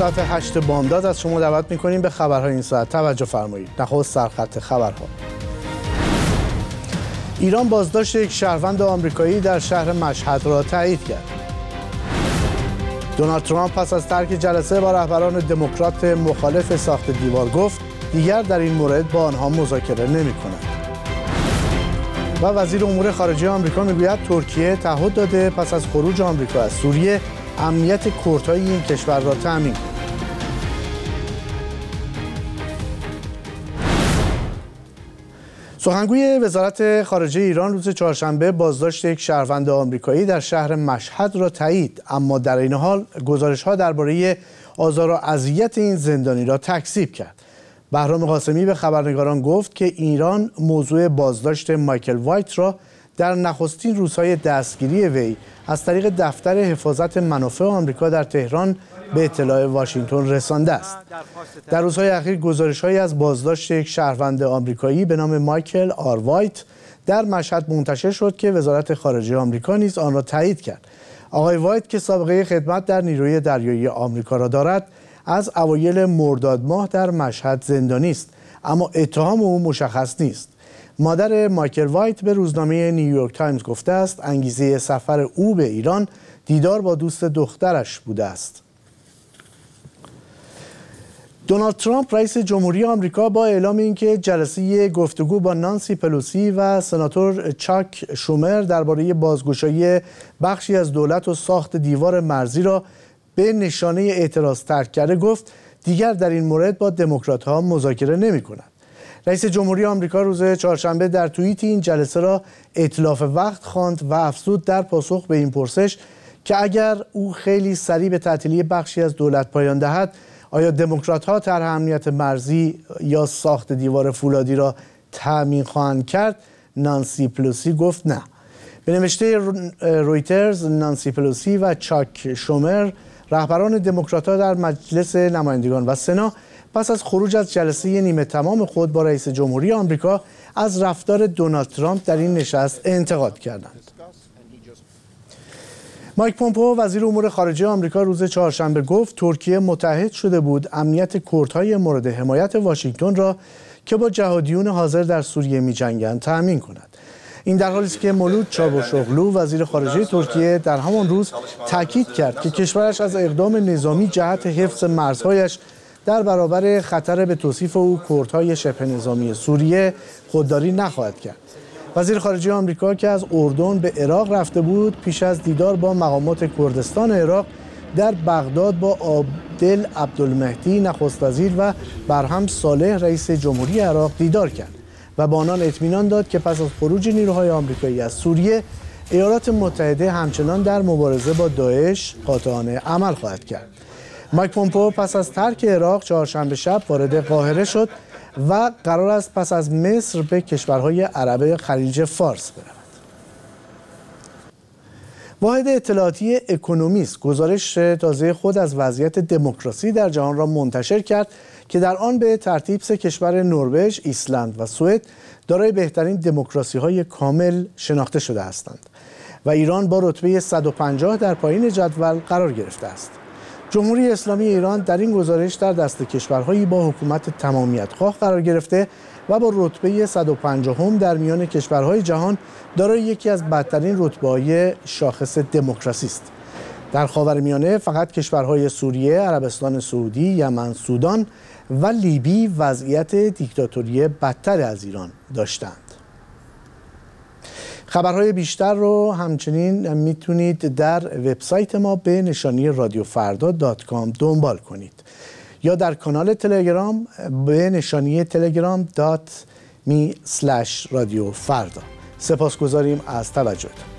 ساعت 8 بامداد از شما دعوت می‌کنیم به خبرهای این ساعت. توجه فرمایید. نخست سرخط خبرها. ایران بازداشت یک شهروند آمریکایی در شهر مشهد را تایید کرد. دونالد ترامپ پس از ترک جلسه با رهبران دموکرات مخالف ساخت دیوار گفت دیگر در این مورد با آنها مذاکره نمی‌کند. و وزیر امور خارجه آمریکا میگوید ترکیه تعهد داده پس از خروج آمریکا از سوریه امنیت کردهای این کشور را تامین کند. سخنگوی وزارت خارجه ایران روز چهارشنبه بازداشت یک شهروند آمریکایی در شهر مشهد را تایید، اما در این حال گزارش‌ها درباره آزار و اذیت این زندانی را تکذیب کرد. بهرام قاسمی به خبرنگاران گفت که ایران موضوع بازداشت مایکل وایت را در نخستین روزهای دستگیری وی از طریق دفتر حفاظت منافع آمریکا در تهران به اطلاع واشنگتن رسانده است. در روزهای اخیر گزارش‌هایی از بازداشت یک شهروند آمریکایی به نام مایکل آر وایت در مشهد منتشر شد که وزارت خارجه آمریکا نیز آن را تایید کرد. آقای وایت که سابقه خدمت در نیروی دریایی آمریکا را دارد، از اوایل مرداد ماه در مشهد زندانی است، اما اتهام او مشخص نیست. مادر مایکل وایت به روزنامه نیویورک تایمز گفته است انگیزه سفر او به ایران دیدار با دوست دخترش بوده است. دونالد ترامپ رئیس جمهوری آمریکا با اعلام اینکه جلسه گفتگو با نانسی پلوسی و سناتور چاک شومر درباره بازگشایی بخشی از دولت و ساخت دیوار مرزی را به نشانه اعتراض ترک کرده، گفت دیگر در این مورد با دموکرات‌ها مذاکره نمی‌کند. رئیس جمهوری آمریکا روز چهارشنبه در توییت این جلسه را اتلاف وقت خواند و افزود در پاسخ به این پرسش که اگر او خیلی سریع به تعطیلی بخشی از دولت پایان دهد، آیا دموکرات‌ها طرح امنیت مرزی یا ساخت دیوار فولادی را تامین خواهند کرد؟ نانسی پلوسی گفت نه. به نوشته رویترز، نانسی پلوسی و چاک شومر، رهبران دموکرات‌ها در مجلس نمایندگان و سنا پس از خروج از جلسه نیمه تمام خود با رئیس جمهوری آمریکا از رفتار دونالد ترامپ در این نشست انتقاد کردند. مایک پومپئو وزیر امور خارجه آمریکا روز چهارشنبه گفت ترکیه متحد شده بود امنیت کردهای مورد حمایت واشنگتن را که با جهادیون حاضر در سوریه می‌جنگند تأمین کند. این در حالی است که مولود چاوشوغلو وزیر خارجه ترکیه در همان روز تاکید کرد که کشورش از اقدام نظامی جهت حفظ مرزهایش در برابر خطر به توصیف او کردهای شبه نظامی سوریه خودداری نخواهد کرد. وزیر خارجه آمریکا که از اردن به عراق رفته بود، پیش از دیدار با مقامات کردستان عراق در بغداد با عادل عبدالمهدی نخست وزیر و برهم صالح رئیس جمهوری عراق دیدار کرد و با آنان اطمینان داد که پس از خروج نیروهای آمریکایی از سوریه، ایالات متحده همچنان در مبارزه با داعش قاطعانه عمل خواهد کرد. مایک پومپئو پس از ترک عراق چهارشنبه شب وارد قاهره شد و قرار است پس از مصر به کشورهای عرب خلیج فارس برود. واحد اطلاعاتی اکونومیست گزارش تازه خود از وضعیت دموکراسی در جهان را منتشر کرد که در آن به ترتیب 3 کشور نروژ، ایسلند و سوئد دارای بهترین دموکراسی‌های کامل شناخته شده هستند و ایران با رتبه 150 در پایین جدول قرار گرفته است. جمهوری اسلامی ایران در این گزارش در دست کشورهایی با حکومت تمامیت‌خواه قرار گرفته و با رتبه 150 در میان کشورهای جهان دارای یکی از بدترین رتبه‌های شاخص دموکراسی است. در خاورمیانه فقط کشورهای سوریه، عربستان سعودی، یمن، سودان و لیبی وضعیت دیکتاتوری بدتر از ایران داشتند. خبرهای بیشتر رو همچنین میتونید در وبسایت ما به نشانی radiofarda.com دنبال کنید یا در کانال تلگرام به نشانی telegram.me/radiofarda. سپاسگزاریم از توجهتون.